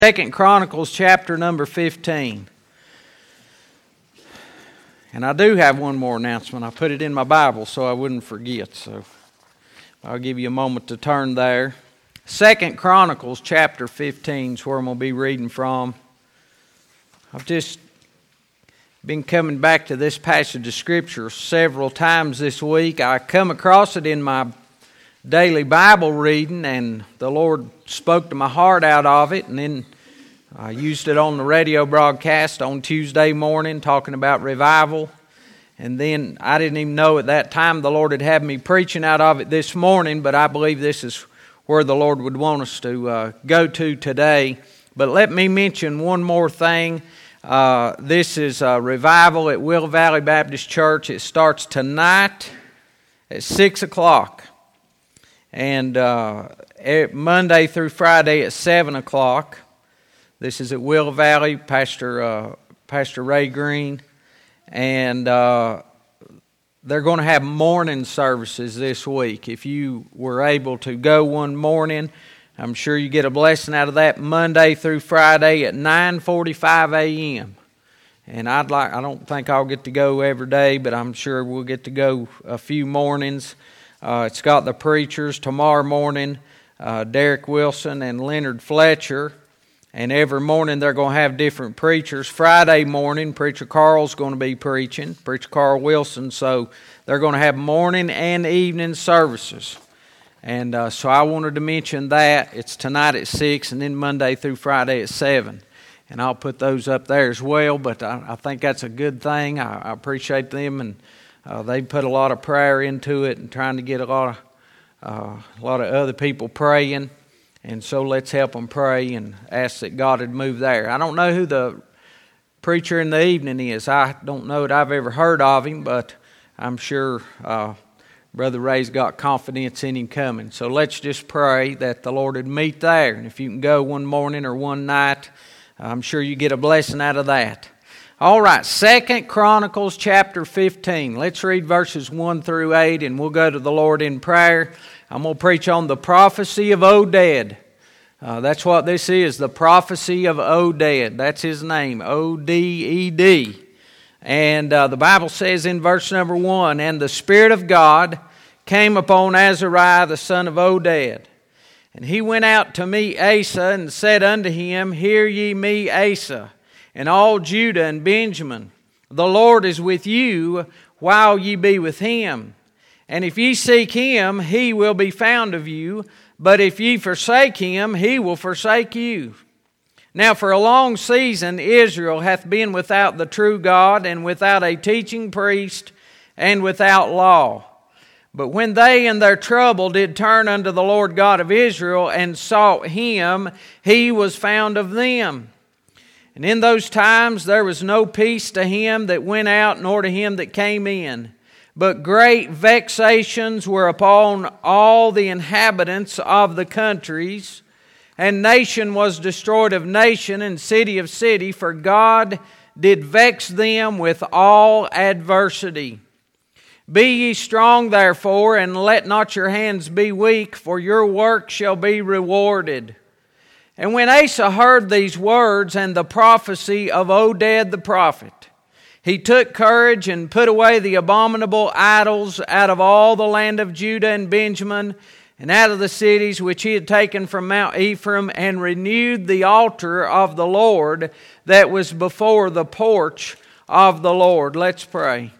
Second Chronicles chapter number 15. And I do have one more announcement. I put it in my Bible so I wouldn't forget. So I'll give you a moment to turn there. Second Chronicles chapter 15 is where I'm going to be reading from. I've just been coming back to this passage of Scripture several times this week. I come across it in my daily Bible reading, and the Lord spoke to my heart out of it, and then I used it on the radio broadcast on Tuesday morning talking about revival. And then I didn't even know at that time the Lord had had me preaching out of it this morning, but I believe this is where the Lord would want us to go to today. But let me mention one more thing. This is a revival at Will Valley Baptist Church. It starts tonight at 6 o'clock. And Monday through Friday at 7 o'clock. This is at Will Valley, Pastor Ray Green. And they're going to have morning services this week. If you were able to go one morning, I'm sure you get a blessing out of that. Monday through Friday at 9:45 a.m. And I don't think I'll get to go every day, but I'm sure we'll get to go a few mornings. It's got the preachers tomorrow morning, Derek Wilson and Leonard Fletcher. And every morning they're going to have different preachers. Friday morning, Preacher Carl's going to be preaching, Preacher Carl Wilson. So they're going to have morning and evening services. And so I wanted to mention that. It's tonight at 6 and then Monday through Friday at 7. And I'll put those up there as well. But I think that's a good thing. I appreciate them, and they put a lot of prayer into it and trying to get a lot of other people praying. And so let's help them pray and ask that God would move there. I don't know who the preacher in the evening is. I don't know that I've ever heard of him, but I'm sure Brother Ray's got confidence in him coming. So let's just pray that the Lord would meet there. And if you can go one morning or one night, I'm sure you get a blessing out of that. All right, 2 Chronicles chapter 15. Let's read verses 1 through 8, and we'll go to the Lord in prayer. I'm going to preach on the prophecy of Oded. That's what this is, the prophecy of Oded. That's his name, O-D-E-D. And the Bible says in verse number 1, "And the Spirit of God came upon Azariah the son of Oded. And he went out to meet Asa and said unto him, Hear ye me, Asa, and all Judah and Benjamin. The Lord is with you while ye be with him. And if ye seek him, he will be found of you. But if ye forsake him, he will forsake you. Now for a long season Israel hath been without the true God, and without a teaching priest, and without law. But when they in their trouble did turn unto the Lord God of Israel, and sought him, he was found of them. And in those times there was no peace to him that went out, nor to him that came in. But great vexations were upon all the inhabitants of the countries, and nation was destroyed of nation, and city of city, for God did vex them with all adversity. Be ye strong therefore, and let not your hands be weak, for your work shall be rewarded." And when Asa heard these words and the prophecy of Oded the prophet, he took courage and put away the abominable idols out of all the land of Judah and Benjamin, and out of the cities which he had taken from Mount Ephraim, and renewed the altar of the Lord that was before the porch of the Lord. Let's pray.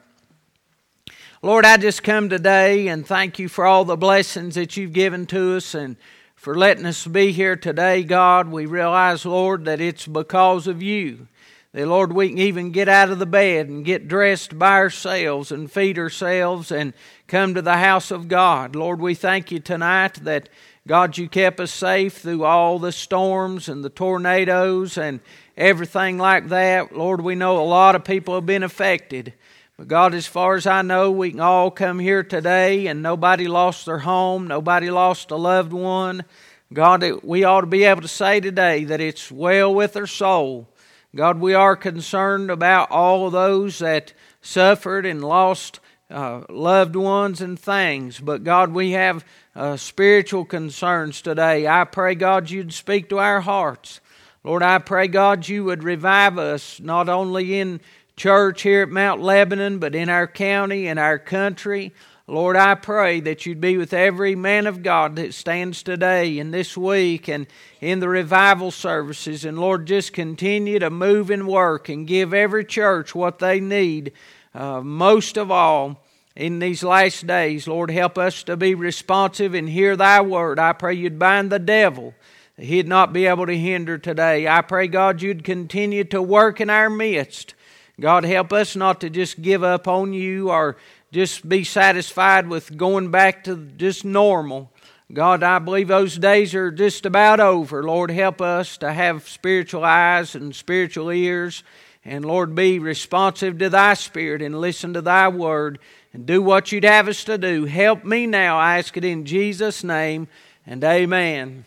Lord, I just come today and thank you for all the blessings that you've given to us, and for letting us be here today, God. We realize, Lord, that it's because of you. That, Lord, we can even get out of the bed and get dressed by ourselves and feed ourselves and come to the house of God. Lord, we thank you tonight that, God, you kept us safe through all the storms and the tornadoes and everything like that. Lord, we know a lot of people have been affected. But God, as far as I know, we can all come here today and nobody lost their home, nobody lost a loved one. God, we ought to be able to say today that it's well with their soul. God, we are concerned about all of those that suffered and lost loved ones and things. But God, we have spiritual concerns today. I pray, God, you'd speak to our hearts. Lord, I pray, God, you would revive us, not only in church here at Mount Lebanon, but in our county, in our country. Lord, I pray that you'd be with every man of God that stands today and this week and in the revival services. And Lord, just continue to move and work and give every church what they need. Most of all, in these last days, Lord, help us to be responsive and hear thy word. I pray you'd bind the devil, that he'd not be able to hinder today. I pray, God, you'd continue to work in our midst. God, help us not to just give up on you or just be satisfied with going back to just normal. God, I believe those days are just about over. Lord, help us to have spiritual eyes and spiritual ears. And Lord, be responsive to thy Spirit and listen to thy word and do what you'd have us to do. Help me now, I ask it in Jesus' name, and amen.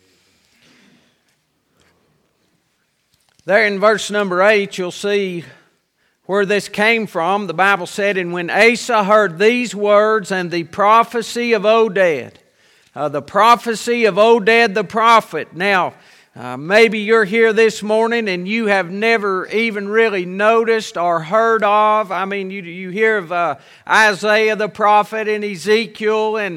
There in verse number 8, you'll see where this came from. The Bible said, "And when Asa heard these words and the prophecy of Oded," the prophecy of Oded the prophet. Now, maybe you're here this morning and you have never even really noticed or heard of. I mean, you hear of Isaiah the prophet and Ezekiel and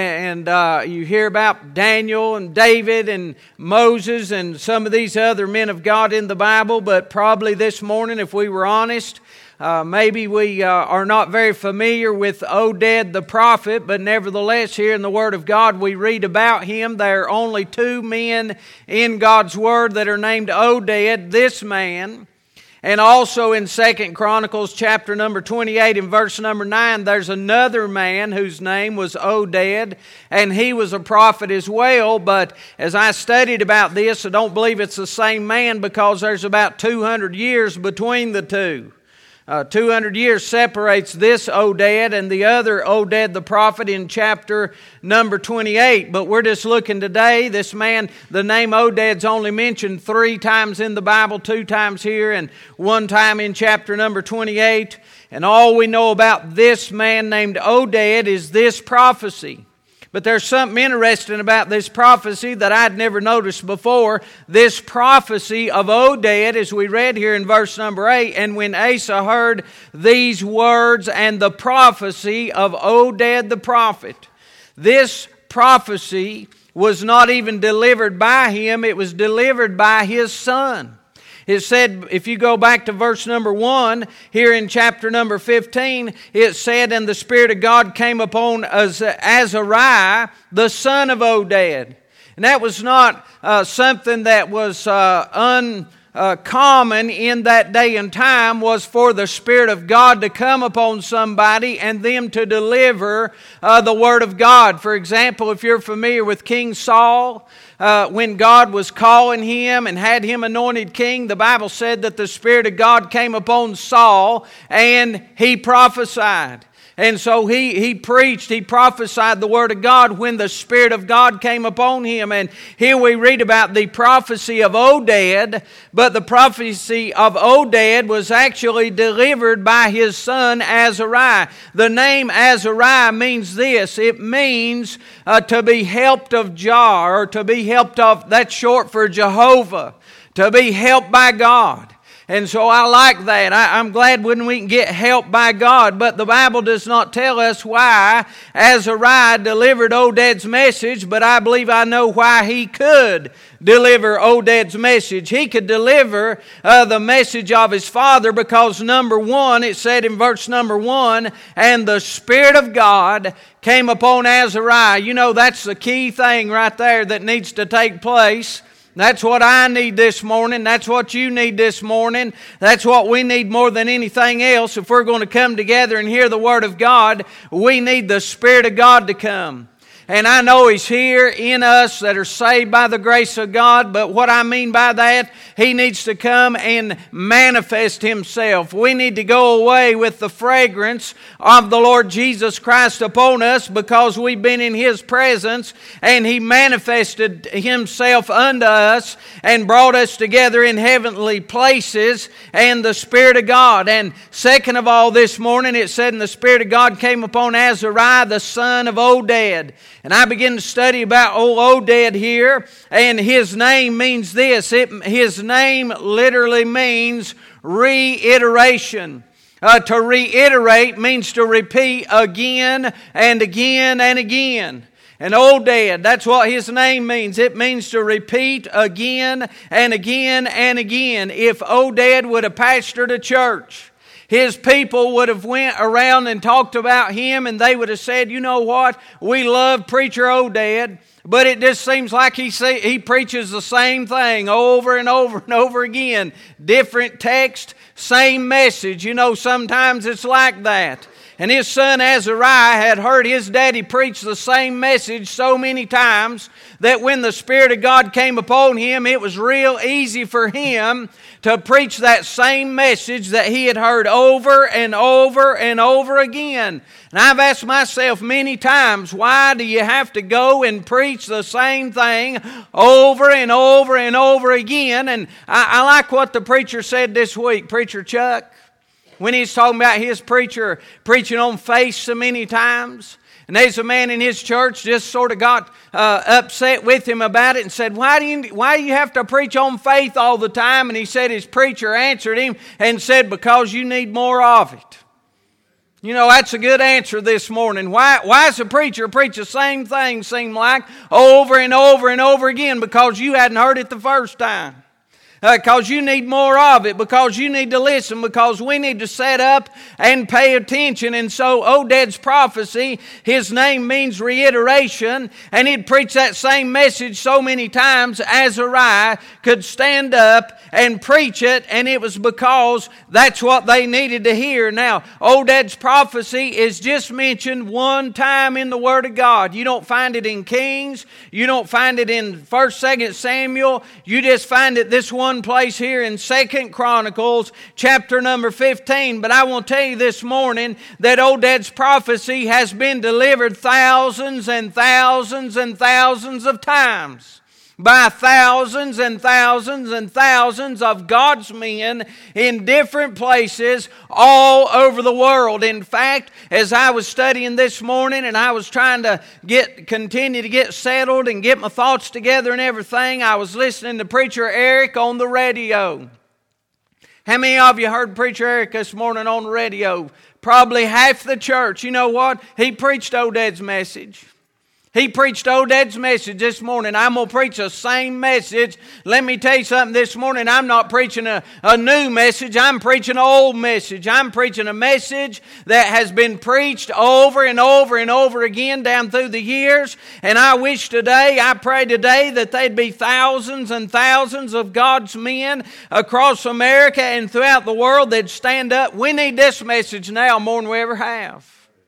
you hear about Daniel and David and Moses and some of these other men of God in the Bible. But probably this morning, if we were honest, maybe we are not very familiar with Oded the prophet, but nevertheless here in the Word of God we read about him. There are only two men in God's Word that are named Oded, this man. And also in 2 Chronicles chapter number 28 and verse number 9, there's another man whose name was Oded, and he was a prophet as well. But as I studied about this, I don't believe it's the same man because there's about 200 years between the two. 200 years separates this Oded and the other Oded the prophet in chapter number 28. But we're just looking today. This man, the name Oded's only mentioned 3 times in the Bible, 2 times here and 1 time in chapter number 28. And all we know about this man named Oded is this prophecy. But there's something interesting about this prophecy that I'd never noticed before. This prophecy of Oded, as we read here in verse number 8, "And when Asa heard these words and the prophecy of Oded the prophet." This prophecy was not even delivered by him, it was delivered by his son. It said, if you go back to verse number 1, here in chapter number 15, it said, "And the Spirit of God came upon Azariah, the son of Oded." And that was not something that was uncommon in that day and time, was for the Spirit of God to come upon somebody and them to deliver the Word of God. For example, if you're familiar with King Saul, when God was calling him and had him anointed king, the Bible said that the Spirit of God came upon Saul and he prophesied. And so he preached, he prophesied the Word of God when the Spirit of God came upon him. And here we read about the prophecy of Oded, but the prophecy of Oded was actually delivered by his son Azariah. The name Azariah means this. It means to be helped of Jah, or to be helped of, that's short for Jehovah, to be helped by God. And so I like that. I'm glad when we can get help by God. But the Bible does not tell us why Azariah delivered Oded's message, but I believe I know why he could deliver Oded's message. He could deliver the message of his father because, number 1, it said in verse number 1, "And the Spirit of God came upon Azariah." You know, that's the key thing right there that needs to take place. That's what I need this morning. That's what you need this morning. That's what we need more than anything else. If we're going to come together and hear the Word of God, we need the Spirit of God to come. And I know He's here in us that are saved by the grace of God. But what I mean by that, He needs to come and manifest Himself. We need to go away with the fragrance of the Lord Jesus Christ upon us because we've been in His presence and He manifested Himself unto us and brought us together in heavenly places and the Spirit of God. And second of all, this morning it said, "And the Spirit of God came upon Azariah, the son of Oded." And I began to study about old Oded here, and his name means this. His name literally means reiteration. To reiterate means to repeat again and again and again. And Oded, that's what his name means. It means to repeat again and again and again. If Oded would have pastored a church, his people would have went around and talked about him, and they would have said, you know what, we love Preacher Oded, but it just seems like he preaches the same thing over and over and over again. Different text, same message. You know, sometimes it's like that. And his son Azariah had heard his daddy preach the same message so many times that when the Spirit of God came upon him, it was real easy for him to preach that same message that he had heard over and over and over again. And I've asked myself many times, why do you have to go and preach the same thing over and over and over again? And I like what the preacher said this week, Preacher Chuck, when he's talking about his preaching on faith so many times. And there's a man in his church just sort of got upset with him about it and said, why do you have to preach on faith all the time? And he said his preacher answered him and said, because you need more of it. You know, that's a good answer this morning. Why does a preacher preach the same thing, seem like, over and over and over again? Because you hadn't heard it the first time. Because you need more of it, because you need to listen, because we need to set up and pay attention. And so Oded's prophecy, his name means reiteration, and he'd preach that same message so many times Azariah could stand up and preach it, and it was because that's what they needed to hear. Now, Oded's prophecy is just mentioned one time in the Word of God. You don't find it in Kings, you don't find it in 1st, 2nd Samuel, you just find it this one place here in 2nd Chronicles chapter number 15. But I want to tell you this morning that Oded's prophecy has been delivered thousands and thousands and thousands of times by thousands and thousands and thousands of God's men in different places all over the world. In fact, as I was studying this morning and I was trying to continue to get settled and get my thoughts together and everything, I was listening to Preacher Eric on the radio. How many of you heard Preacher Eric this morning on the radio? Probably half the church. You know what? He preached Oded's message. He preached Oded's message this morning. I'm going to preach the same message. Let me tell you something this morning. I'm not preaching a new message. I'm preaching an old message. I'm preaching a message that has been preached over and over and over again down through the years. And I pray today that there'd be thousands and thousands of God's men across America and throughout the world that'd stand up. We need this message now more than we ever have.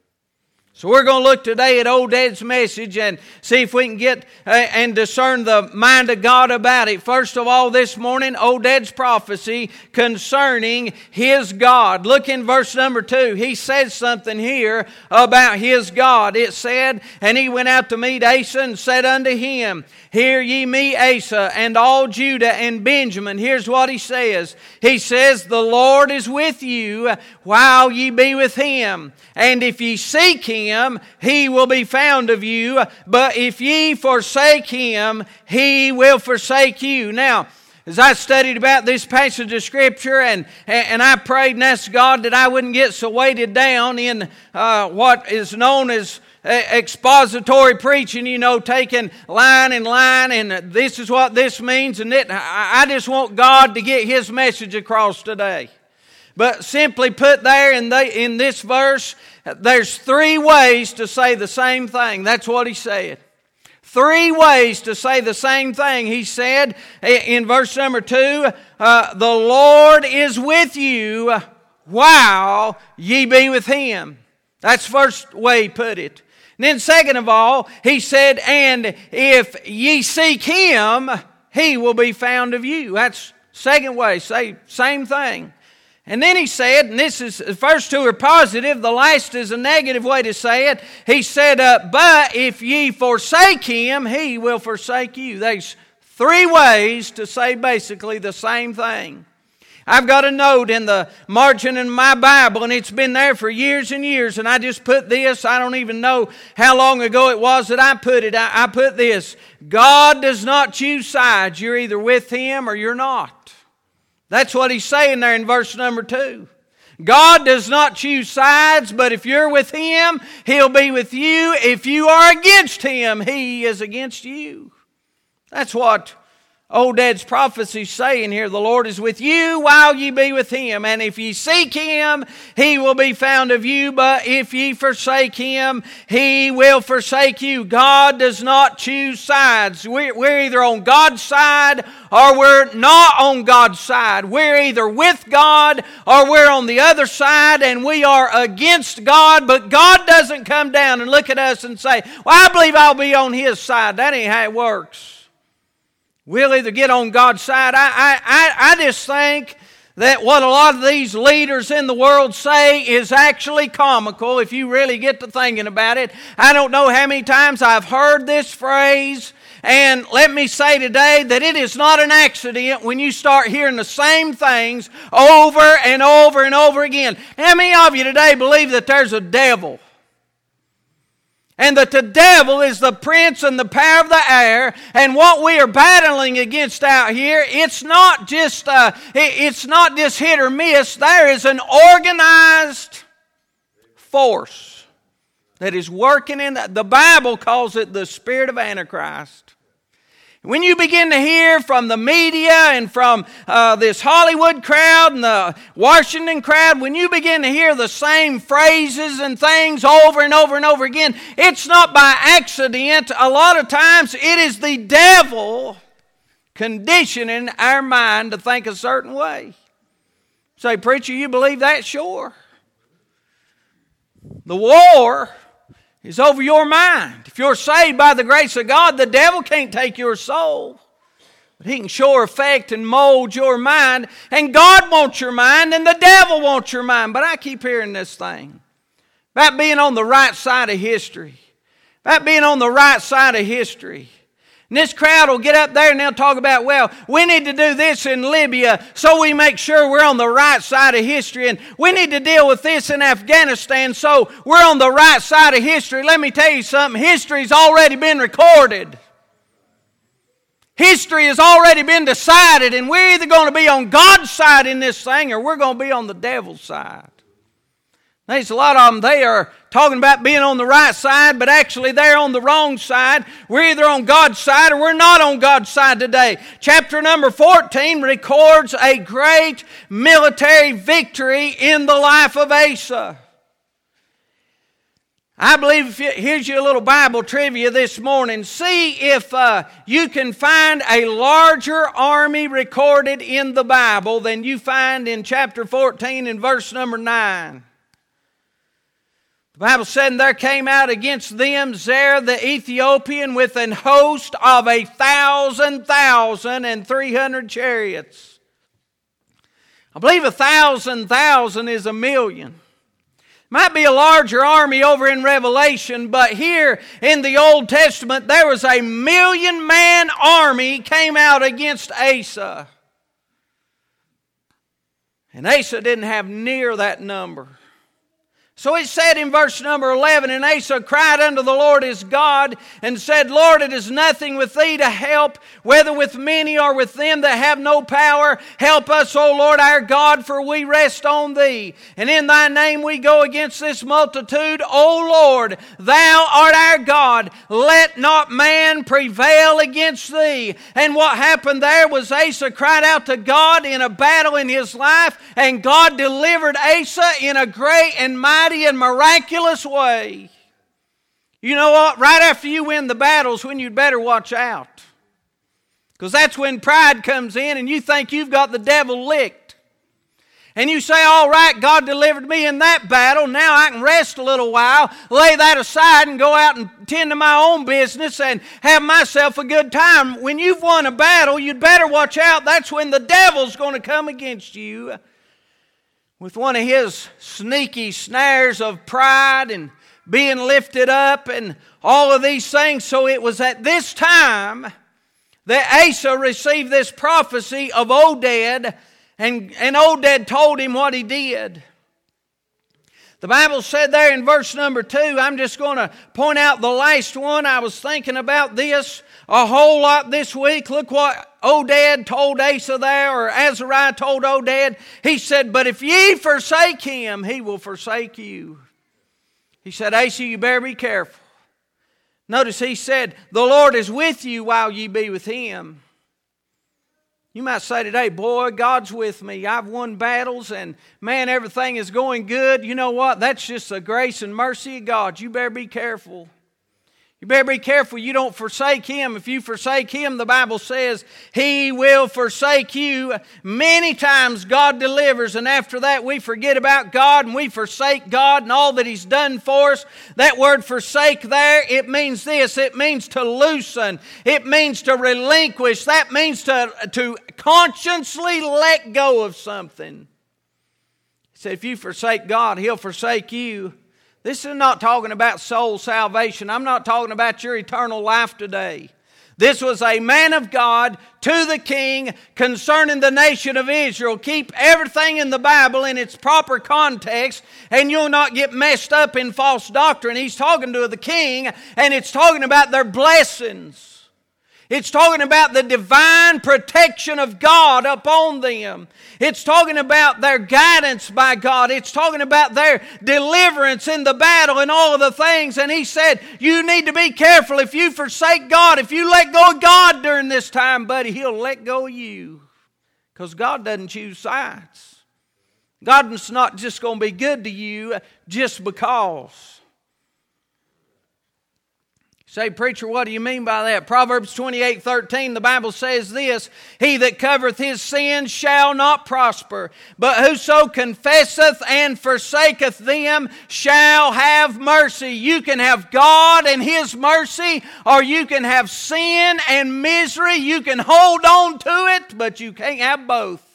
So we're going to look today at Oded's message and see if we can get and discern the mind of God about it. First of all, this morning, Oded's prophecy concerning his God. Look in verse number 2. He says something here about his God. It said, and he went out to meet Asa and said unto him, Hear ye me, Asa, and all Judah and Benjamin. Here's what he says. He says, The Lord is with you while ye be with him. And if ye seek him, he will be found of you. But if ye forsake him, he will forsake you. Now, as I studied about this passage of Scripture and I prayed and asked God that I wouldn't get so weighted down in what is known as expository preaching, you know, taking line and line, and this is what this means, and I just want God to get His message across today. But simply put there in this verse, there's 3 ways to say the same thing. That's what he said. 3 ways to say the same thing. He said in verse number 2, the Lord is with you while ye be with him. That's the first way he put it. And then second of all, he said, and if ye seek him, he will be found of you. That's second way, say same thing. And then he said, and the first 2 are positive, the last is a negative way to say it. He said, but if ye forsake him, he will forsake you. There's 3 ways to say basically the same thing. I've got a note in the margin in my Bible, and it's been there for years and years, and I just put this. I don't even know how long ago it was that I put it. I put this: God does not choose sides. You're either with Him or you're not. That's what He's saying there in verse number 2. God does not choose sides, but if you're with Him, He'll be with you. If you are against Him, He is against you. That's what Oded's prophecy saying here. The Lord is with you while ye be with Him. And if ye seek Him, He will be found of you. But if ye forsake Him, He will forsake you. God does not choose sides. We're either on God's side or we're not on God's side. We're either with God or we're on the other side and we are against God. But God doesn't come down and look at us and say, well, I believe I'll be on His side. That ain't how it works. We'll either get on God's side. I just think that what a lot of these leaders in the world say is actually comical if you really get to thinking about it. I don't know how many times I've heard this phrase, and let me say today that it is not an accident when you start hearing the same things over and over and over again. How many of you today believe that there's a devil? And that the devil is the prince and the power of the air, and what we are battling against out here, it's not just hit or miss. There is an organized force that is working in that. The Bible calls it the spirit of Antichrist. When you begin to hear from the media and from this Hollywood crowd and the Washington crowd, when you begin to hear the same phrases and things over and over and over again, it's not by accident. A lot of times it is the devil conditioning our mind to think a certain way. Say, preacher, you believe that? Sure. The war is over your mind. If you're saved by the grace of God, the devil can't take your soul. But he can sure affect and mold your mind. And God wants your mind and the devil wants your mind. But I keep hearing this thing about being on the right side of history. About being on the right side of history. And this crowd will get up there and they'll talk about, well, we need to do this in Libya so we make sure we're on the right side of history. And we need to deal with this in Afghanistan so we're on the right side of history. Let me tell you something. History's already been recorded. History has already been decided, and we're either going to be on God's side in this thing or we're going to be on the devil's side. There's a lot of them, they are talking about being on the right side, but actually they're on the wrong side. We're either on God's side or we're not on God's side today. Chapter number 14 records a great military victory in the life of Asa. I believe, here's your little Bible trivia this morning. See if you can find a larger army recorded in the Bible than you find in chapter 14 and verse number 9. The Bible said, and there came out against them Zerah the Ethiopian with an host of 1,300 chariots. I believe 1,000 is 1,000,000. Might be a larger army over in Revelation, but here in the Old Testament there was 1,000,000-man army came out against Asa. And Asa didn't have near that number. So it said in verse number 11, and Asa cried unto the Lord his God, and said, Lord, it is nothing with thee to help, whether with many or with them that have no power. Help us, O Lord our God, for we rest on thee. And in thy name we go against this multitude. O Lord, thou art our God. Let not man prevail against thee. And what happened there was Asa cried out to God in a battle in his life, and God delivered Asa in a great and mighty and miraculous way. You know what? Right after you win the battles, when you'd better watch out. Because that's when pride comes in and you think you've got the devil licked. And you say, all right, God delivered me in that battle. Now I can rest a little while, lay that aside and go out and tend to my own business and have myself a good time. When you've won a battle, you'd better watch out. That's when the devil's going to come against you with one of his sneaky snares of pride and being lifted up and all of these things. So it was at this time that Asa received this prophecy of Oded, And old Dad told him what he did. The Bible said there in verse number 2, I'm just going to point out the last one. I was thinking about this a whole lot this week. Look what old Dad told Asa there, or Azariah told old Dad. He said, but if ye forsake him, he will forsake you. He said, Asa, you better be careful. Notice he said, the Lord is with you while ye be with him. You might say today, boy, God's with me. I've won battles and man, everything is going good. You know what? That's just the grace and mercy of God. You better be careful. You better be careful you don't forsake Him. If you forsake Him, the Bible says He will forsake you. Many times God delivers, and after that we forget about God and we forsake God and all that He's done for us. That word forsake there, it means this. It means to loosen. It means to relinquish. That means to consciously let go of something. He said, if you forsake God, He'll forsake you. This is not talking about soul salvation. I'm not talking about your eternal life today. This was a man of God to the king concerning the nation of Israel. Keep everything in the Bible in its proper context and you'll not get messed up in false doctrine. He's talking to the king and it's talking about their blessings. It's talking about the divine protection of God upon them. It's talking about their guidance by God. It's talking about their deliverance in the battle and all of the things. And he said, you need to be careful. If you forsake God, if you let go of God during this time, buddy, He'll let go of you. Because God doesn't choose sides. God's not just going to be good to you just because. Say, preacher, what do you mean by that? Proverbs 28:13, the Bible says this, he that covereth his sins shall not prosper, but whoso confesseth and forsaketh them shall have mercy. You can have God and His mercy, or you can have sin and misery. You can hold on to it, but you can't have both.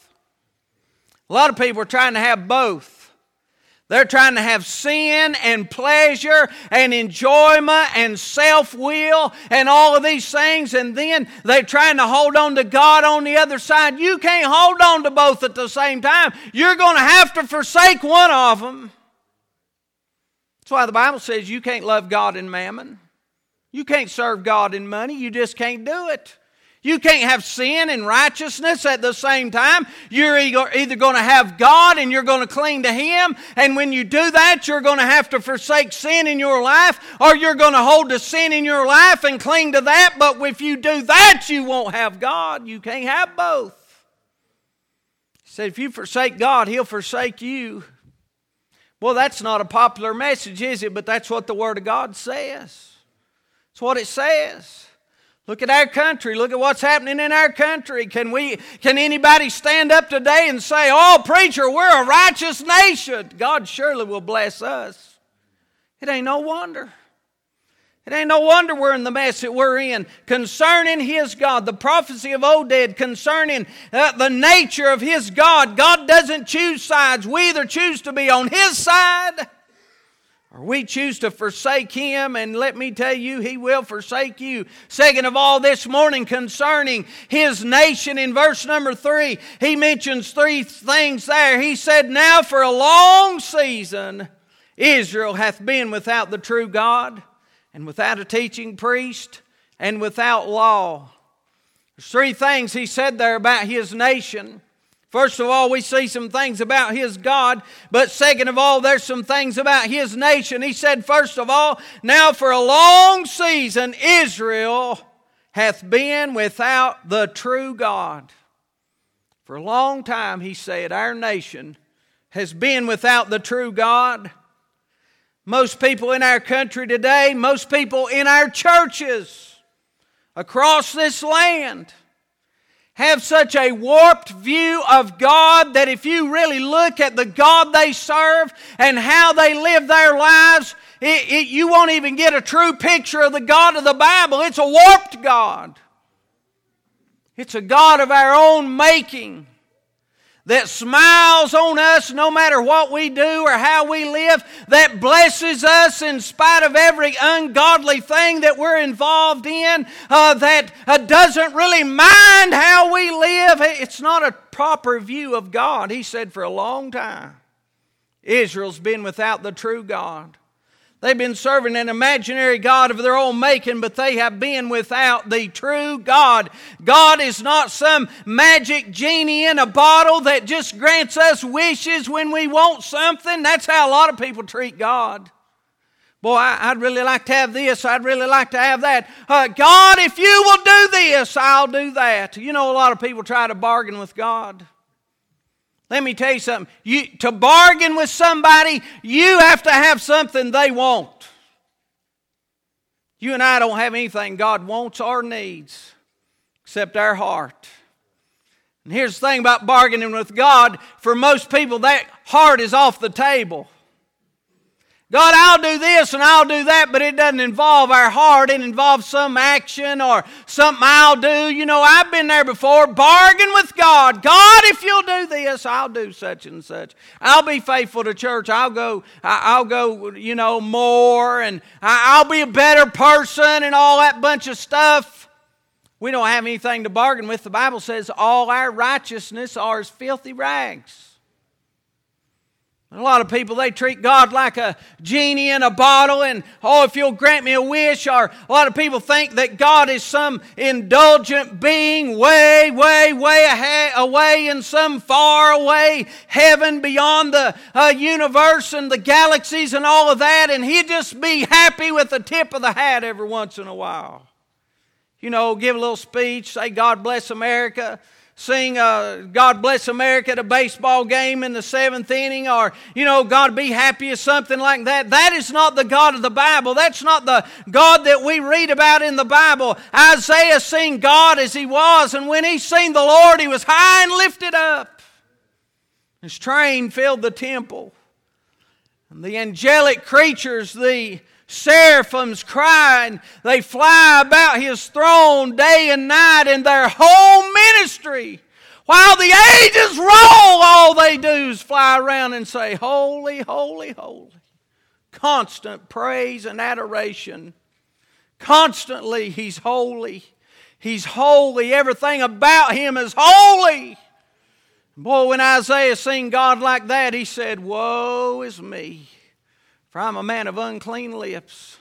A lot of people are trying to have both. They're trying to have sin and pleasure and enjoyment and self-will and all of these things, and then they're trying to hold on to God on the other side. You can't hold on to both at the same time. You're going to have to forsake one of them. That's why the Bible says you can't love God and mammon. You can't serve God and money. You just can't do it. You can't have sin and righteousness at the same time. You're either going to have God and you're going to cling to Him. And when you do that, you're going to have to forsake sin in your life, or you're going to hold to sin in your life and cling to that. But if you do that, you won't have God. You can't have both. He said, if you forsake God, He'll forsake you. Well, that's not a popular message, is it? But that's what the Word of God says. That's what it says. Look at our country. Look at what's happening in our country. Can anybody stand up today and say, oh, preacher, we're a righteous nation? God surely will bless us. It ain't no wonder. It ain't no wonder we're in the mess that we're in. Concerning His God, the prophecy of Oded concerning the nature of His God. God doesn't choose sides. We either choose to be on His side, or we choose to forsake Him, and let me tell you, He will forsake you. Second of all, this morning concerning His nation, in verse number 3, He mentions three things there. He said, now for a long season Israel hath been without the true God, and without a teaching priest, and without law. There's three things He said there about His nation. First of all, we see some things about His God, but second of all, there's some things about His nation. He said, first of all, now for a long season Israel hath been without the true God. For a long time, He said, our nation has been without the true God. Most people in our country today, most people in our churches across this land have such a warped view of God that if you really look at the God they serve and how they live their lives, you won't even get a true picture of the God of the Bible. It's a warped God. It's a God of our own making. that smiles on us no matter what we do or how we live, that blesses us in spite of every ungodly thing that we're involved in, that doesn't really mind how we live. It's not a proper view of God. He said for a long time, Israel's been without the true God. They've been serving an imaginary God of their own making, but they have been without the true God. God is not some magic genie in a bottle that just grants us wishes when we want something. That's how a lot of people treat God. Boy, I'd really like to have this. I'd really like to have that. God, if you will do this, I'll do that. You know, a lot of people try to bargain with God. Let me tell you something. To bargain with somebody, you have to have something they want. You and I don't have anything God wants or needs except our heart. And here's the thing about bargaining with God. For most people, that heart is off the table. God, I'll do this and I'll do that, but it doesn't involve our heart. It involves some action or something I'll do. You know, I've been there before. Bargain with God. God, if you'll do this, I'll do such and such. I'll be faithful to church. I'll go, you know, more, and I'll be a better person and all that bunch of stuff. We don't have anything to bargain with. The Bible says all our righteousness are as filthy rags. A lot of people, they treat God like a genie in a bottle and, oh, if you'll grant me a wish. Or a lot of people think that God is some indulgent being way away in some far away heaven beyond the universe and the galaxies and all of that. And He'd just be happy with the tip of the hat every once in a while. You know, give a little speech, say God bless America. Sing God Bless America at a baseball game in the 7th inning, or, you know, God be happy or something like that. That is not the God of the Bible. That's not the God that we read about in the Bible. Isaiah seen God as He was, and when he seen the Lord, he was high and lifted up. His train filled the temple. And the angelic creatures, the seraphims cry, and they fly about His throne day and night in their whole ministry. While the ages roll, all they do is fly around and say, holy, holy, holy. Constant praise and adoration. Constantly, He's holy. He's holy. Everything about Him is holy. Boy, when Isaiah seen God like that, he said, woe is me, for I'm a man of unclean lips.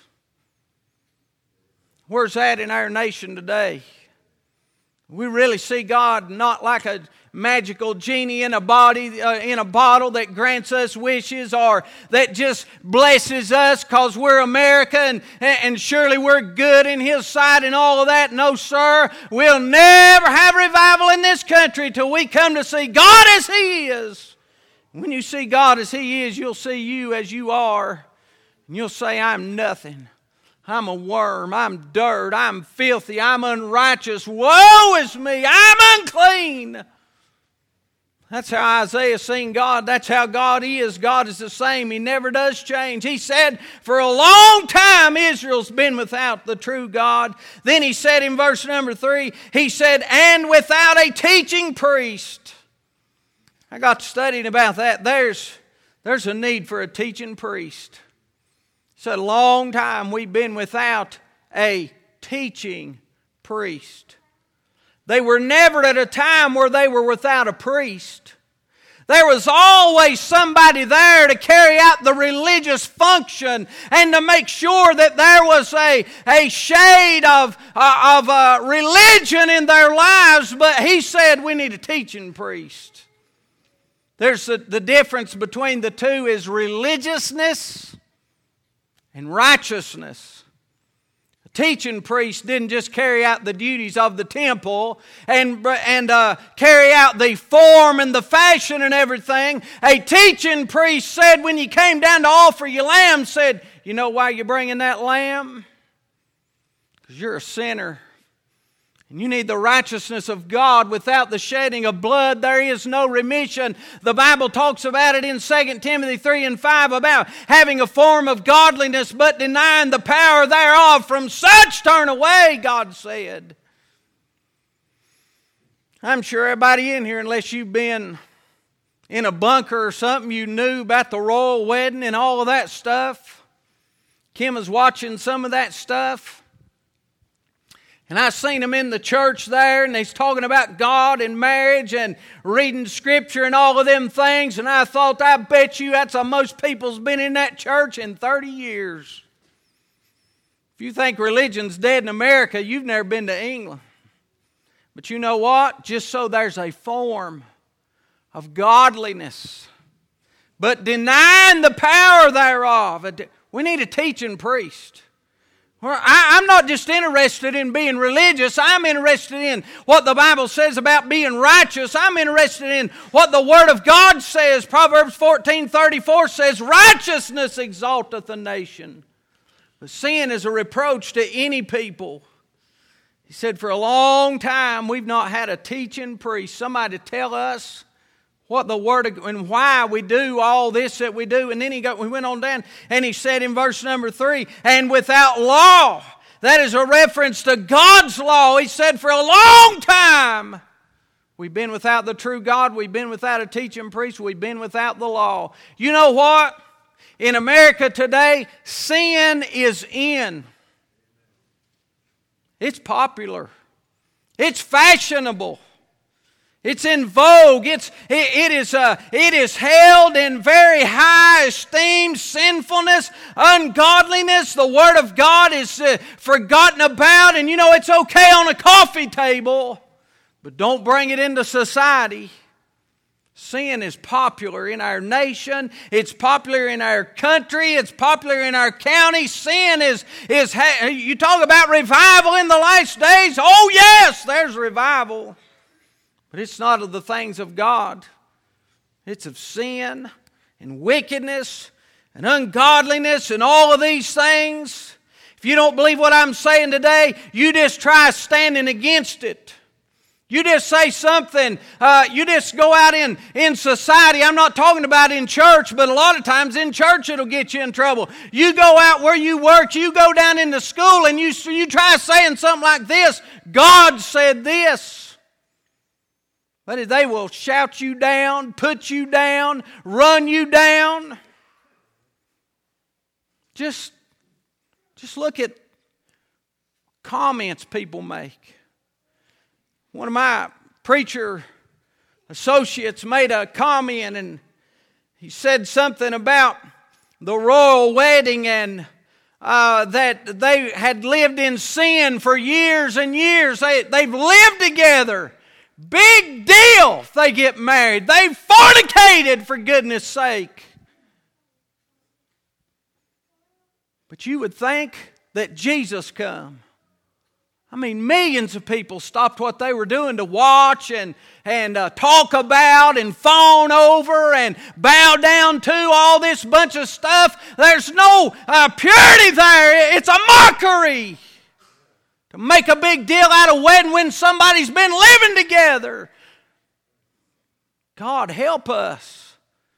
Where's that in our nation today? We really see God not like a magical genie in a bottle that grants us wishes, or that just blesses us because we're America and surely we're good in His sight and all of that. No, sir. We'll never have revival in this country till we come to see God as He is. When you see God as He is, you'll see you as you are. And you'll say, I'm nothing. I'm a worm. I'm dirt. I'm filthy. I'm unrighteous. Woe is me. I'm unclean. That's how Isaiah seen God. That's how God is. God is the same. He never does change. He said, for a long time Israel's been without the true God. Then He said in verse number 3, He said, and without a teaching priest. I got to studying about that. There's a need for a teaching priest. It's a long time we've been without a teaching priest. They were never at a time where they were without a priest. There was always somebody there to carry out the religious function and to make sure that there was a shade of religion in their lives. But He said we need a teaching priest. There's the difference between the two is religiousness and righteousness. A teaching priest didn't just carry out the duties of the temple and carry out the form and the fashion and everything. A teaching priest said when you came down to offer your lamb, said, you know why you're bringing that lamb? Because you're a sinner. And you need the righteousness of God. Without the shedding of blood, there is no remission. The Bible talks about it in 2 Timothy 3 and 5 about having a form of godliness but denying the power thereof. From such turn away, God said. I'm sure everybody in here, unless you've been in a bunker or something, you knew about the royal wedding and all of that stuff. Kim was watching some of that stuff. And I seen him in the church there, and he's talking about God and marriage and reading Scripture and all of them things. And I thought, I bet you that's how most people's been in that church in 30 years. If you think religion's dead in America, you've never been to England. But you know what? Just so there's a form of godliness, but denying the power thereof. We need a teaching priest. I'm not just interested in being religious. I'm interested in what the Bible says about being righteous. I'm interested in what the Word of God says. Proverbs 14:34 says, righteousness exalteth a nation, but sin is a reproach to any people. He said, for a long time we've not had a teaching priest, somebody to tell us what the Word of, and why we do all this that we do. And then we went on down and he said in verse number 3, and without law. That is a reference to God's law. He said for a long time we've been without the true God. We've been without a teaching priest. We've been without the law. You know what? In America today, sin is in. It's popular. It's fashionable. It's in vogue. It is held in very high esteem. Sinfulness, ungodliness. The Word of God is forgotten about. And you know, it's okay on a coffee table, but don't bring it into society. Sin is popular in our nation. It's popular in our country. It's popular in our county. Sin is you talk about revival in the last days. Oh yes, there's revival. But it's not of the things of God. It's of sin and wickedness and ungodliness and all of these things. If you don't believe what I'm saying today, you just try standing against it. You just say something, you just go out in society. I'm not talking about in church, but a lot of times in church it'll get you in trouble. You go out where you work, you go down into school and you try saying something like this, God said this. But they will shout you down, put you down, run you down. Just look at comments people make. One of my preacher associates made a comment and he said something about the royal wedding and that they had lived in sin for years and years. They've lived together. Big deal if they get married. They fornicated, for goodness sake. But you would think that Jesus come. I mean, millions of people stopped what they were doing to watch and talk about and fawn over and bow down to all this bunch of stuff. There's no purity there. It's a mockery. To make a big deal out of wedding when somebody's been living together. God help us.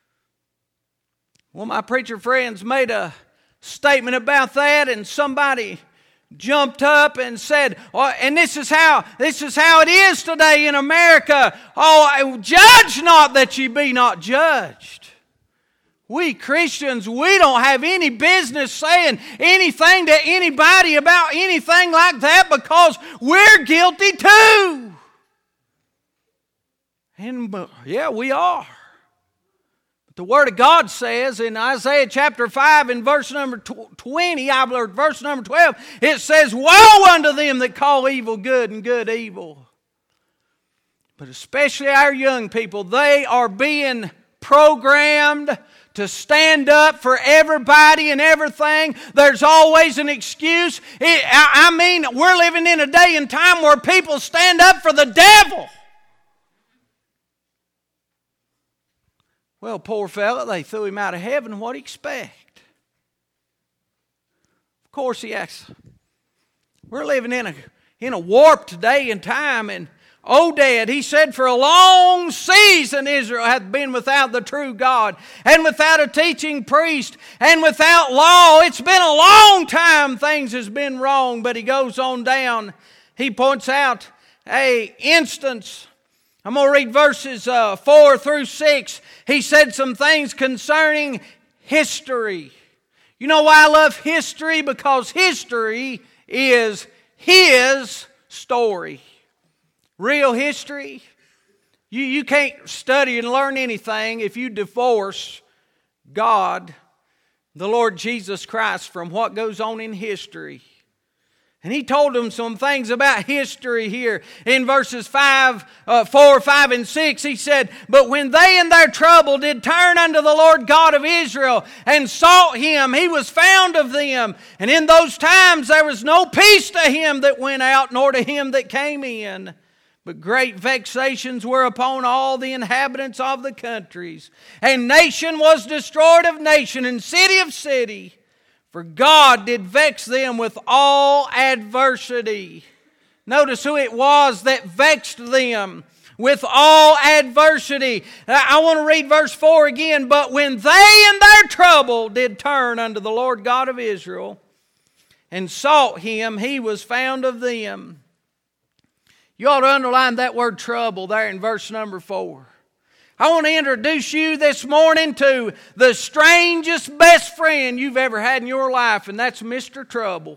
Well, my preacher friends made a statement about that and somebody jumped up and said, oh, and this is how it is today in America. Oh, judge not that ye be not judged. We Christians, we don't have any business saying anything to anybody about anything like that because we're guilty too. And yeah, we are. But the Word of God says in Isaiah chapter 5 in verse number 20, or verse number 12, it says, woe unto them that call evil good and good evil. But especially our young people, they are being programmed to stand up for everybody and everything. There's always an excuse. I mean, we're living in a day and time where people stand up for the devil. Well, poor fella, they threw him out of heaven. What do you expect? Of course he acts. We're living in a warped day and time, and Oded, he said, for a long season Israel hath been without the true God, and without a teaching priest, and without law. It's been a long time things has been wrong, but he goes on down. He points out a instance I'm going to read verses 4 through 6. He said some things concerning history. You know why I love history? Because history is His story. Real history. You can't study and learn anything if you divorce God, the Lord Jesus Christ, from what goes on in history. And he told them some things about history here. In verses 4, 5, and 6, he said, "But when they in their trouble did turn unto the Lord God of Israel and sought Him, He was found of them. And in those times there was no peace to him that went out, nor to him that came in. But great vexations were upon all the inhabitants of the countries. And nation was destroyed of nation, and city of city. For God did vex them with all adversity." Notice who it was that vexed them with all adversity. I want to read verse 4 again. "But when they in their trouble did turn unto the Lord God of Israel and sought Him, He was found of them." You ought to underline that word trouble there in verse number 4. I want to introduce you this morning to the strangest best friend you've ever had in your life, and that's Mr. Trouble.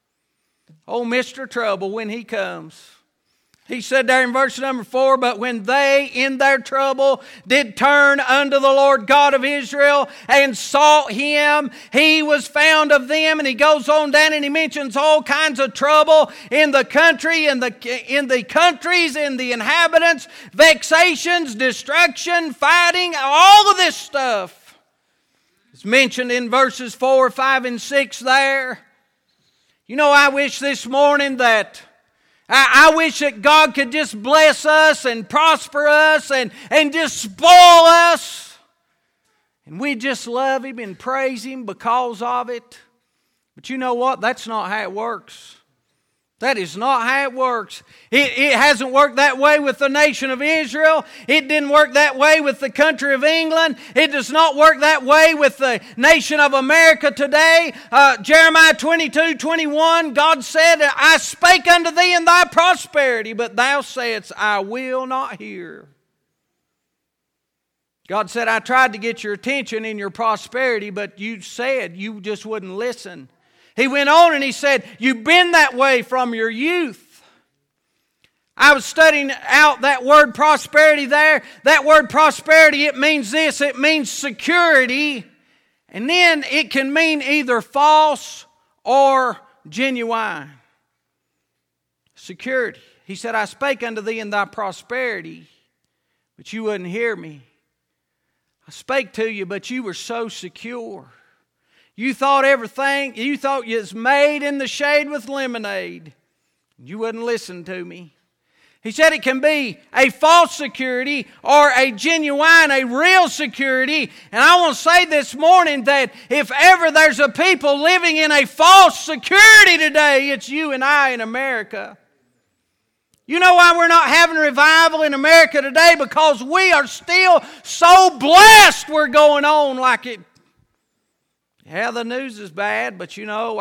Oh, Mr. Trouble, when he comes. He said there in verse number 4, "But when they in their trouble did turn unto the Lord God of Israel and sought Him, He was found of them." And he goes on down and he mentions all kinds of trouble in the country, in the countries, in the inhabitants, vexations, destruction, fighting, all of this stuff. It's mentioned in verses 4, 5, and 6 there. You know, I wish this morning that I wish that God could just bless us and prosper us and just spoil us. And we just love Him and praise Him because of it. But you know what? That's not how it works. That is not how it works. It hasn't worked that way with the nation of Israel. It didn't work that way with the country of England. It does not work that way with the nation of America today. Jeremiah 22:21, God said, "I spake unto thee in thy prosperity, but thou saidst, I will not hear." God said, "I tried to get your attention in your prosperity, but you said you just wouldn't listen." He went on and he said, "You've been that way from your youth." I was studying out that word prosperity there. That word prosperity, it means this. It means security. And then it can mean either false or genuine. Security. He said, "I spake unto thee in thy prosperity, but you wouldn't hear me. I spake to you, but you were so secure. You thought you was made in the shade with lemonade. You wouldn't listen to me." He said it can be a false security or a genuine, a real security. And I want to say this morning that if ever there's a people living in a false security today, it's you and I in America. You know why we're not having revival in America today? Because we are still so blessed we're going on like it. Yeah, the news is bad, but you know,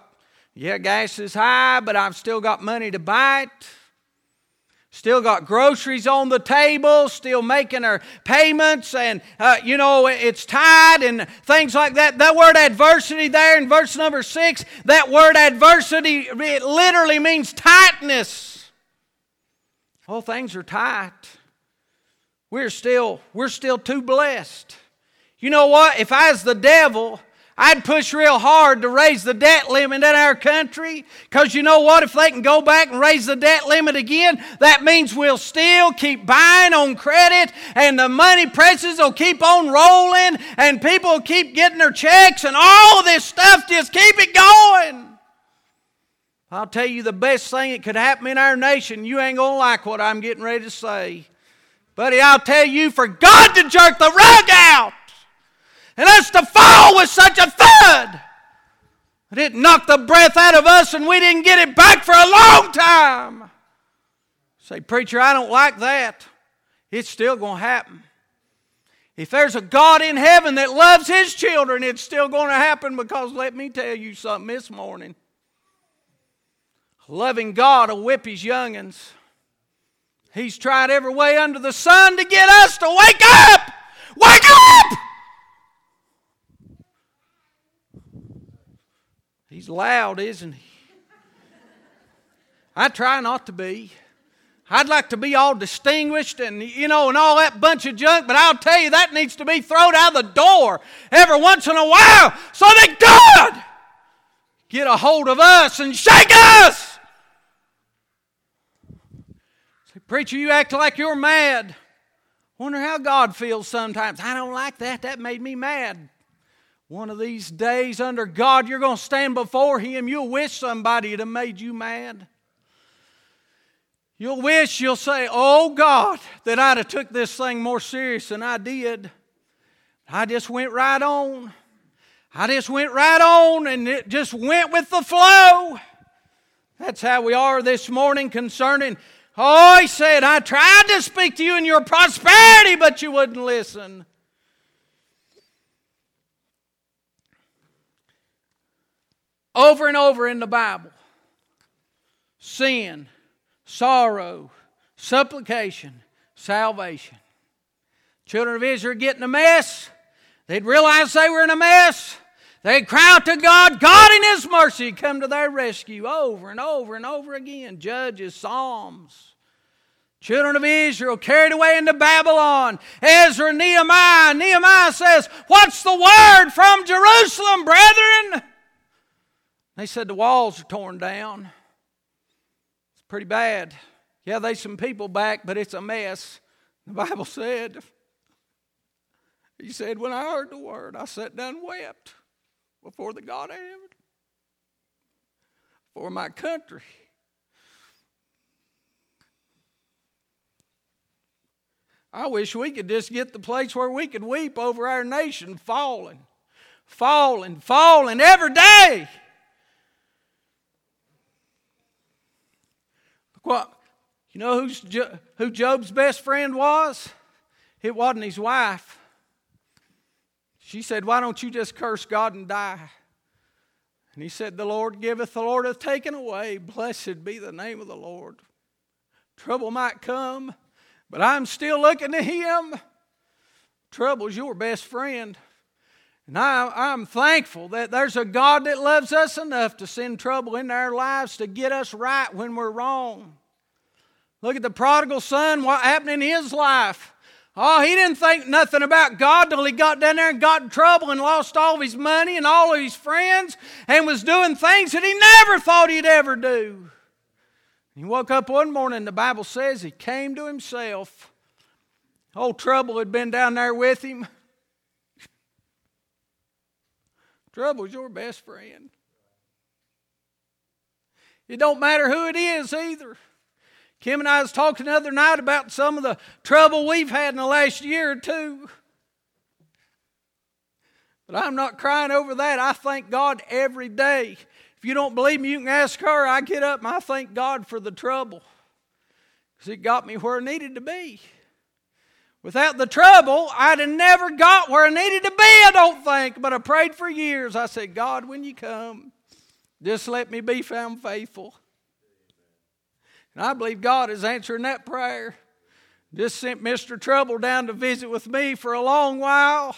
gas is high, but I've still got money to buy it. Still got groceries on the table, still making our payments, and it's tight and things like that. That word adversity there in verse number 6, that word adversity, it literally means tightness. Oh, things are tight. We're still too blessed. You know what? If I was the devil, I'd push real hard to raise the debt limit in our country. Because you know what? If they can go back and raise the debt limit again, that means we'll still keep buying on credit, and the money prices will keep on rolling, and people will keep getting their checks, and all of this stuff, just keep it going. I'll tell you the best thing that could happen in our nation. You ain't going to like what I'm getting ready to say. Buddy, I'll tell you, for God to jerk the rug out and us to fall with such a thud, it didn't knock the breath out of us and we didn't get it back for a long time. Say, "Preacher, I don't like that." It's still going to happen. If there's a God in heaven that loves His children, it's still going to happen, because let me tell you something this morning. A loving God will whip His young'uns. He's tried every way under the sun to get us to wake up! Wake up! He's loud, isn't he? I try not to be. I'd like to be all distinguished and all that bunch of junk, but I'll tell you that needs to be thrown out the door every once in a while so that God get a hold of us and shake us. Say, preacher, you act like you're mad. Wonder how God feels sometimes. I don't like that. That made me mad. One of these days under God, you're going to stand before Him. You'll wish somebody had have made you mad. You'll wish, you'll say, oh God, that I'd have took this thing more serious than I did. I just went right on. And it just went with the flow. That's how we are this morning concerning, he said, I tried to speak to you in your prosperity, but you wouldn't listen. Over and over in the Bible, sin, sorrow, supplication, salvation. Children of Israel get in a mess. They'd realize they were in a mess. They'd cry out to God. God in His mercy would come to their rescue over and over and over again. Judges, Psalms. Children of Israel carried away into Babylon. Ezra, Nehemiah. Nehemiah says, what's the word from Jerusalem, brethren? They said the walls are torn down. Pretty bad. Yeah, there's some people back, but it's a mess. The Bible said, He said, when I heard the word, I sat down and wept before the God of heaven, for my country. I wish we could just get the place where we could weep over our nation falling every day. Well, you know who Job's best friend was? It wasn't his wife. She said, why don't you just curse God and die? And he said, the Lord giveth, the Lord hath taken away. Blessed be the name of the Lord. Trouble might come, but I'm still looking to Him. Trouble's your best friend. And I'm thankful that there's a God that loves us enough to send trouble into our lives to get us right when we're wrong. Look at the prodigal son, what happened in his life. Oh, he didn't think nothing about God till he got down there and got in trouble and lost all of his money and all of his friends and was doing things that he never thought he'd ever do. He woke up one morning, the Bible says he came to himself. Old trouble had been down there with him. Trouble's your best friend. It don't matter who it is either. Kim and I was talking the other night about some of the trouble we've had in the last year or two. But I'm not crying over that. I thank God every day. If you don't believe me, you can ask her. I get up and I thank God for the trouble, because it got me where I needed to be. Without the trouble, I'd have never got where I needed to be, I don't think. But I prayed for years. I said, God, when you come, just let me be found faithful. And I believe God is answering that prayer. Just sent Mr. Trouble down to visit with me for a long while.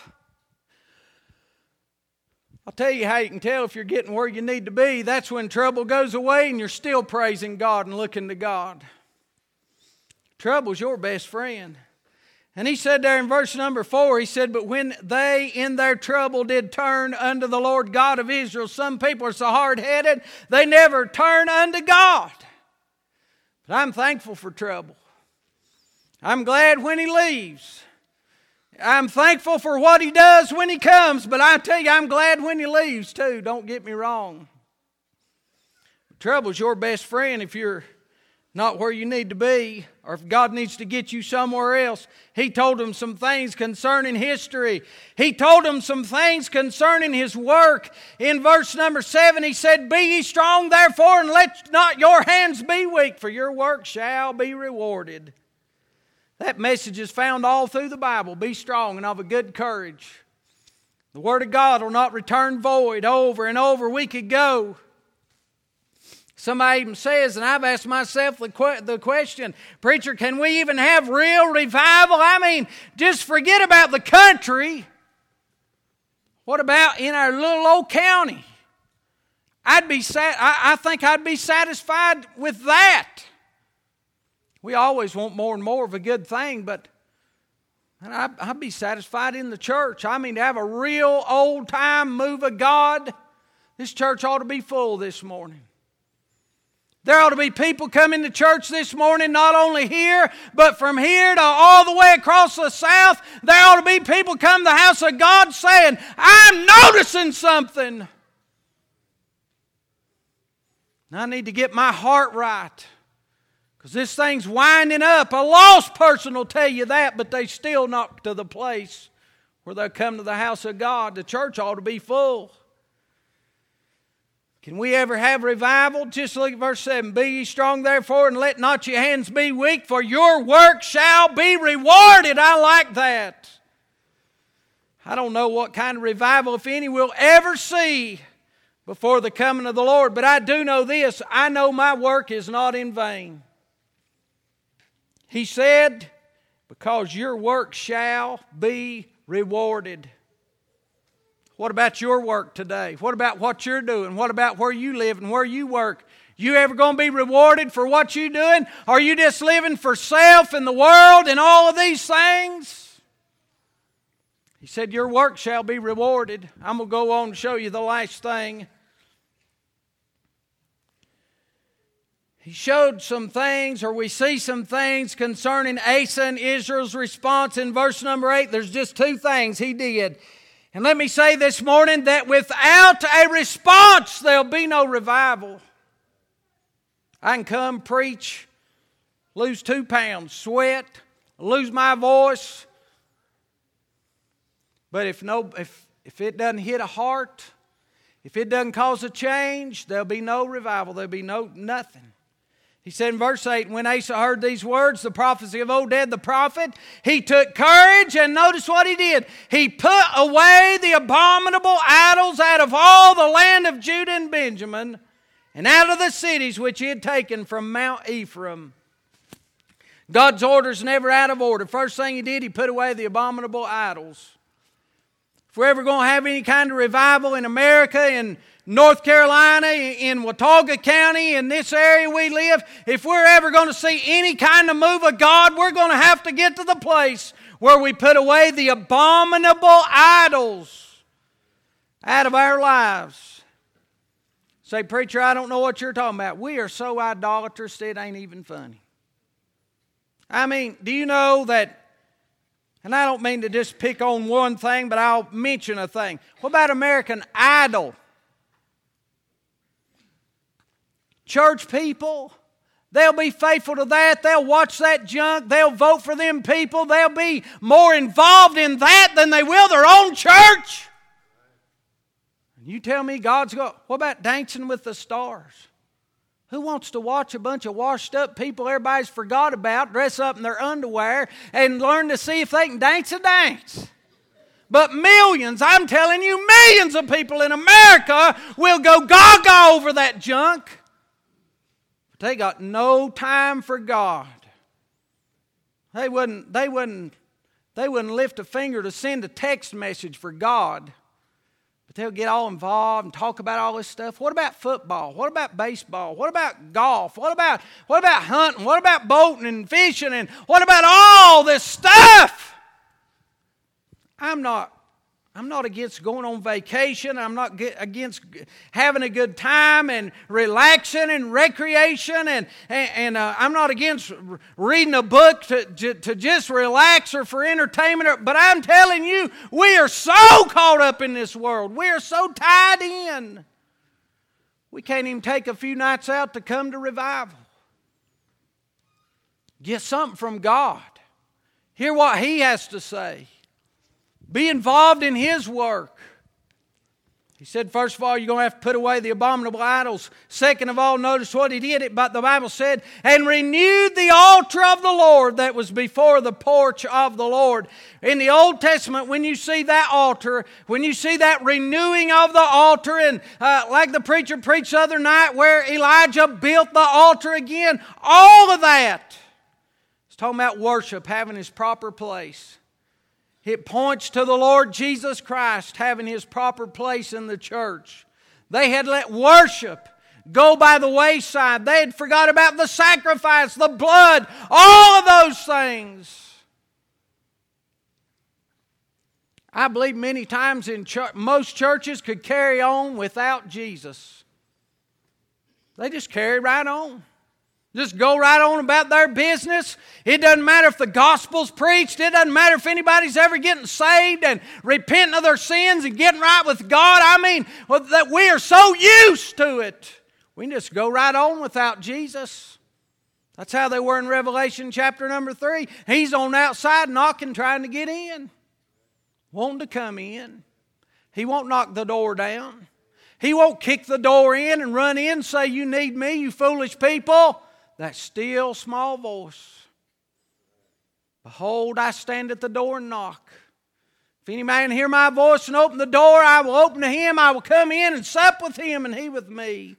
I'll tell you how you can tell if you're getting where you need to be. That's when trouble goes away and you're still praising God and looking to God. Trouble's your best friend. And he said there in verse number 4, he said, but when they in their trouble did turn unto the Lord God of Israel, some people are so hard-headed, they never turn unto God. But I'm thankful for trouble. I'm glad when He leaves. I'm thankful for what He does when He comes, but I tell you, I'm glad when He leaves too. Don't get me wrong. Trouble's your best friend if you're not where you need to be, or if God needs to get you somewhere else. He told them some things concerning history. He told them some things concerning His work. In verse number 7, He said, be ye strong therefore, and let not your hands be weak, for your work shall be rewarded. That message is found all through the Bible. Be strong and of a good courage. The Word of God will not return void. Over and over we could go. Somebody even says, and I've asked myself the question, preacher, can we even have real revival? I mean, just forget about the country. What about in our little old county? I think I'd be satisfied with that. We always want more and more of a good thing, but I'd be satisfied in the church. I mean, to have a real old-time move of God, this church ought to be full this morning. There ought to be people coming to church this morning, not only here, but from here to all the way across the south. There ought to be people come to the house of God saying, I'm noticing something. I need to get my heart right. Because this thing's winding up. A lost person will tell you that, but they still not to the place where they'll come to the house of God. The church ought to be full. Can we ever have revival? Just look at verse 7. Be ye strong therefore, and let not your hands be weak, for your work shall be rewarded. I like that. I don't know what kind of revival, if any, we'll ever see before the coming of the Lord. But I do know this. I know my work is not in vain. He said, because your work shall be rewarded. What about your work today? What about what you're doing? What about where you live and where you work? You ever going to be rewarded for what you're doing? Or are you just living for self and the world and all of these things? He said, your work shall be rewarded. I'm going to go on and show you the last thing. He showed some things, or we see some things concerning Asa and Israel's response in verse number 8. There's just two things he did. And let me say this morning that without a response, there'll be no revival. I can come, preach, lose 2 pounds, sweat, lose my voice. But if it doesn't hit a heart, if it doesn't cause a change, there'll be no revival. There'll be nothing. He said in verse 8, when Asa heard these words, the prophecy of Oded the prophet, he took courage, and notice what he did. He put away the abominable idols out of all the land of Judah and Benjamin, and out of the cities which he had taken from Mount Ephraim. God's order's never out of order. First thing he did, he put away the abominable idols. If we're ever going to have any kind of revival in America, in North Carolina, in Watauga County, in this area we live, if we're ever going to see any kind of move of God, we're going to have to get to the place where we put away the abominable idols out of our lives. Say, preacher, I don't know what you're talking about. We are so idolatrous it ain't even funny. I mean, do you know that, and I don't mean to just pick on one thing, but I'll mention a thing. What about American Idol? Church people, they'll be faithful to that. They'll watch that junk. They'll vote for them people. They'll be more involved in that than they will their own church. And you tell me God's going, what about Dancing with the Stars? Who wants to watch a bunch of washed up people everybody's forgot about, dress up in their underwear, and learn to see if they can dance a dance? But millions, I'm telling you, millions of people in America will go gaga over that junk. They got no time for God. They wouldn't lift a finger to send a text message for God. But they'll get all involved and talk about all this stuff. What about football? What about baseball? What about golf? What about hunting? What about boating and fishing? And what about all this stuff? I'm not against going on vacation. I'm not against having a good time and relaxing and recreation. And I'm not against reading a book to just relax or for entertainment. But I'm telling you, we are so caught up in this world. We are so tied in. We can't even take a few nights out to come to revival. Get something from God. Hear what He has to say. Be involved in His work. He said, first of all, you're going to have to put away the abominable idols. Second of all, notice what he did. But the Bible said, and renewed the altar of the Lord that was before the porch of the Lord. In the Old Testament, when you see that altar, when you see that renewing of the altar, and like the preacher preached the other night where Elijah built the altar again, all of that, it's talking about worship having its proper place. It points to the Lord Jesus Christ having His proper place in the church. They had let worship go by the wayside. They had forgot about the sacrifice, the blood, all of those things. I believe many times in most churches could carry on without Jesus. They just carry right on. Just go right on about their business. It doesn't matter if the gospel's preached. It doesn't matter if anybody's ever getting saved and repenting of their sins and getting right with God. I mean, that we are so used to it. We can just go right on without Jesus. That's how they were in Revelation chapter number 3. He's on the outside knocking, trying to get in. Wanting to come in. He won't knock the door down. He won't kick the door in and run in and say, you need me, you foolish people. That still small voice. Behold, I stand at the door and knock. If any man hear my voice and open the door, I will open to him. I will come in and sup with him and he with me.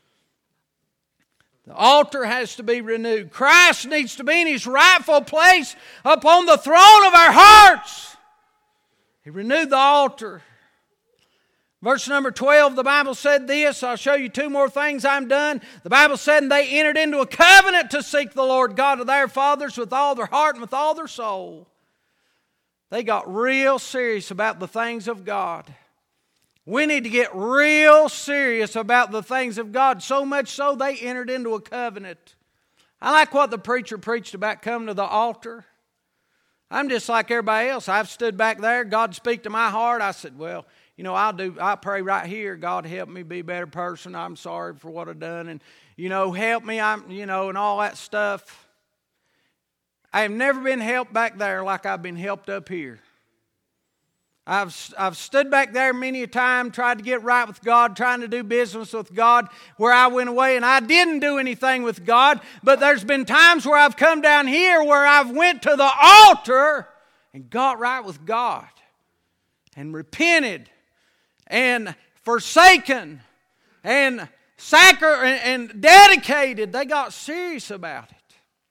The altar has to be renewed. Christ needs to be in His rightful place upon the throne of our hearts. He renewed the altar. Verse number 12, the Bible said this. I'll show you two more things I'm done. The Bible said, and they entered into a covenant to seek the Lord God of their fathers with all their heart and with all their soul. They got real serious about the things of God. We need to get real serious about the things of God, so much so they entered into a covenant. I like what the preacher preached about coming to the altar. I'm just like everybody else. I've stood back there. God speak to my heart. I said, well, you know, I pray right here. God help me be a better person. I'm sorry for what I've done. And, you know, help me, and all that stuff. I have never been helped back there like I've been helped up here. I've stood back there many a time, tried to get right with God, trying to do business with God, where I went away and I didn't do anything with God. But there's been times where I've come down here where I've went to the altar and got right with God and repented and forsaken and and dedicated. They got serious about it.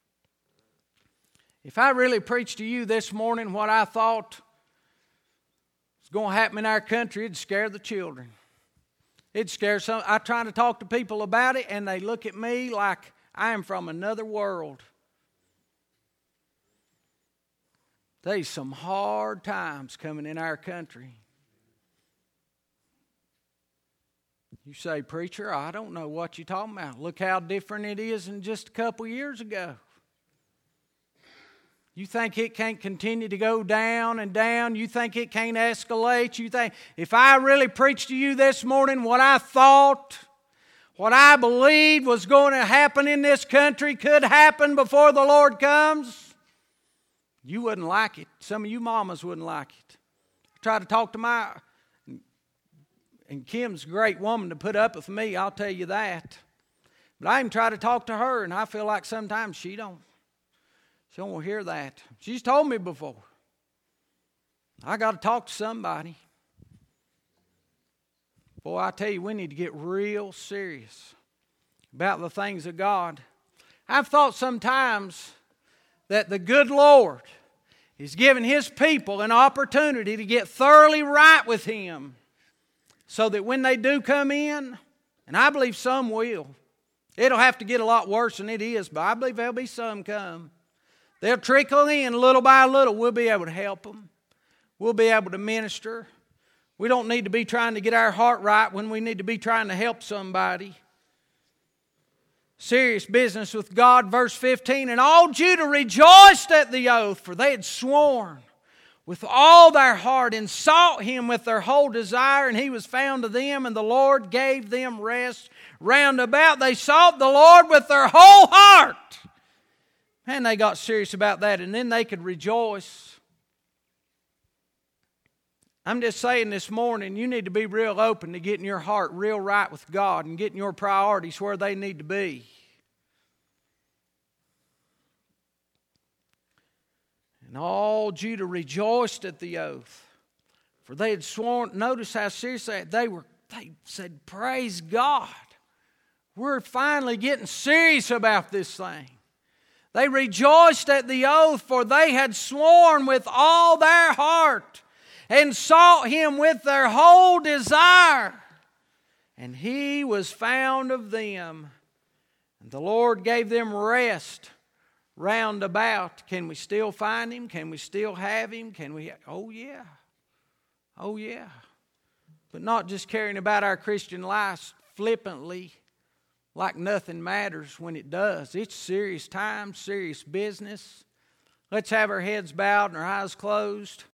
If I really preached to you this morning what I thought was going to happen in our country, it'd scare the children. It'd scare some. I try to talk to people about it and they look at me like I am from another world. There's some hard times coming in our country. You say, preacher, I don't know what you're talking about. Look how different it is than just a couple years ago. You think it can't continue to go down and down? You think it can't escalate? You think, if I really preached to you this morning what I thought, what I believed was going to happen in this country could happen before the Lord comes, you wouldn't like it. Some of you mamas wouldn't like it. I try to talk to and Kim's a great woman to put up with me, I'll tell you that. But I even try to talk to her, and I feel like sometimes she don't hear that. She's told me before. I got to talk to somebody. Boy, I tell you, we need to get real serious about the things of God. I've thought sometimes that the good Lord is giving His people an opportunity to get thoroughly right with Him, so that when they do come in, and I believe some will, it'll have to get a lot worse than it is, but I believe there'll be some come. They'll trickle in little by little. We'll be able to help them. We'll be able to minister. We don't need to be trying to get our heart right when we need to be trying to help somebody. Serious business with God, verse 15. And all Judah rejoiced at the oath, for they had sworn with all their heart and sought Him with their whole desire, and He was found to them, and the Lord gave them rest round about. They sought the Lord with their whole heart. And they got serious about that, and then they could rejoice. I'm just saying this morning, you need to be real open to getting your heart real right with God and getting your priorities where they need to be. And all Judah rejoiced at the oath, for they had sworn. Notice how serious they were. They said, praise God. We're finally getting serious about this thing. They rejoiced at the oath, for they had sworn with all their heart and sought Him with their whole desire. And He was found of them. And the Lord gave them rest round about. Can we still find Him? Can we still have Him? Oh yeah. Oh yeah. But not just carrying about our Christian lives flippantly, like nothing matters when it does. It's serious time, serious business. Let's have our heads bowed and our eyes closed.